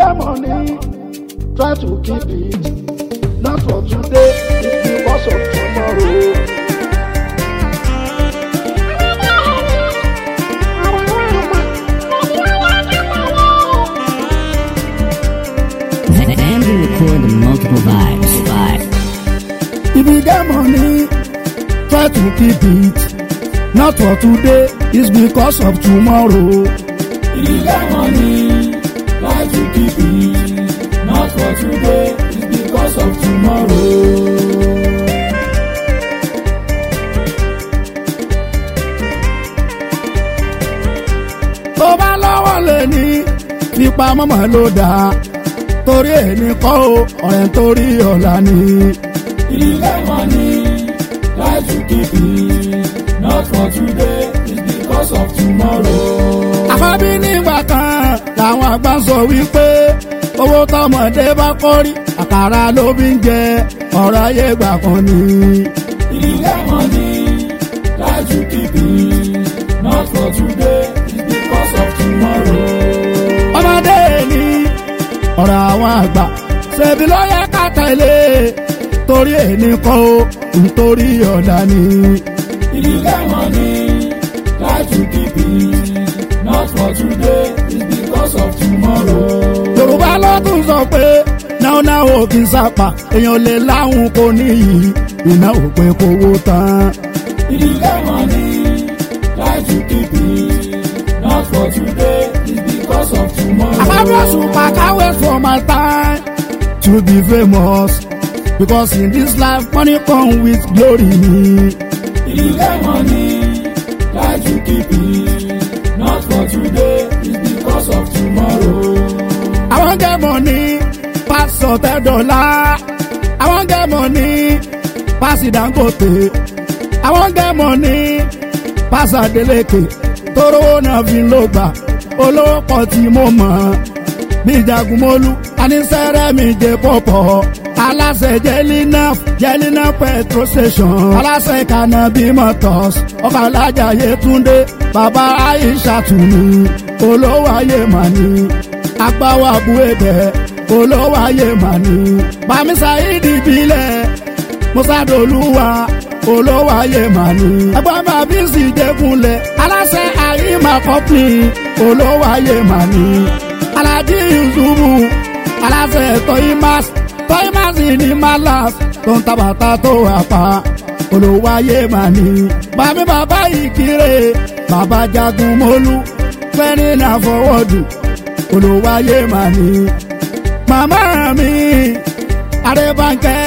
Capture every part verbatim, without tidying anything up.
get money, try to keep it. Not for today, it's because of tomorrow. Then we record the multiple vibes. Vibe. If you get money, try to keep it. Not for today, it's because of tomorrow. If you get money, try to keep it. Not for today, it's because of tomorrow. Tó bá lọ́wọ́ lè ní fipá mọ́mọ́ ló dáa. Torí ẹni kọ́ o, ọ̀rẹ́ torí ọ̀la ni. If you get money, try to keep it. Not for today, it's because of tomorrow. Àkọ́bí nígbà kan làwọn àgbà sọ wípé owó tọmọdé bá kọ́rí àkàrà ló bí ń jẹ ọ̀rọ̀ ayé gbà kan ni. If you get money, try to keep it. Not for today, it's because of tomorrow. Ọmọdé ni ọ̀rọ̀ àwọn àgbà ṣèbí ló yẹ ká tẹ̀lé torí ẹni kọ́ o nítorí ọ̀la ni. If you get money, try to keep it. Not for today, it's because of tomorrow. Yorùbá ló tún sọ pé náà náà ò kí n sápà èèyàn lè láhùn kò níyì iná ò pé kówó tán. If you get money, try to keep it. Not for today, it's because of tomorrow. Àbábọ̀sùn pàkáwé for my time to be famous because in this life money come with glory. If you get money, try to keep it. Not for today, it's because of tomorrow. I wan get money pass ọ̀tẹ̀ dọ́là. I wan get money pass Dangote. I wan get money pass Adeleke. Tóró náà fi ló gbà olówó pọ̀ tí mo mọ̀. Bí Jagunmólú anísẹ́rẹ́ mi jẹ pọ̀pọ̀. Aláṣẹ Jelina Jelina petrol station. Aláṣẹ Kanabi motors. Ọkọ̀ alájà Yétúndé. Bàbá Aisha Tuni. Olówó ayé màní. Agbáwo Abuebe. Olówó ayé màní. Bàmí Saidi Bílẹ̀. Musadoluwa. Olówó ayé màní. Ẹgbọ́n máa bí sì dẹ́kunlẹ̀. Aláṣẹ Àyíma company. Olówó ayé màní. Alájí Yusufu. Aláṣẹ Toyimas. Toyimas ní Malas. Tó ń tabata tó wà pa. Olówó ayé màní. Bàmí bàbá Ìkirè. Bàbá Jagunmólú. Fẹ́ni náà fọwọ́dù. Olówó ayé màní. Màmá mi. Adébánkẹ́.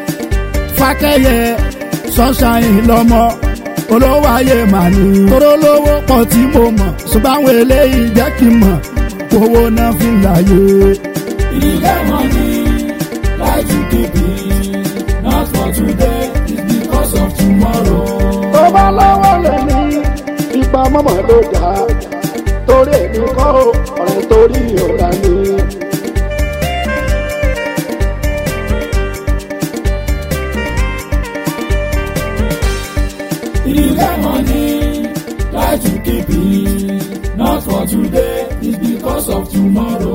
Fákẹ́yẹ. Sunshine lọ́mọ. Olówó ayé màní. Toró lówó pọ̀ tí mo mọ̀. Ṣùgbọ́n àwọn eléyìí jẹ́ kí n mọ̀. Owó náà fi ń láyé. If you get money, try to keep it. Not for today, it's because of tomorrow. Tó bá lọ́wọ́ lè ní ipa mọ́mọ́ ló dá. Torí èmi kọ́ ọ̀rẹ́ torí ọ̀la ni. If you get money, try to keep it. Not for today, it's because of tomorrow.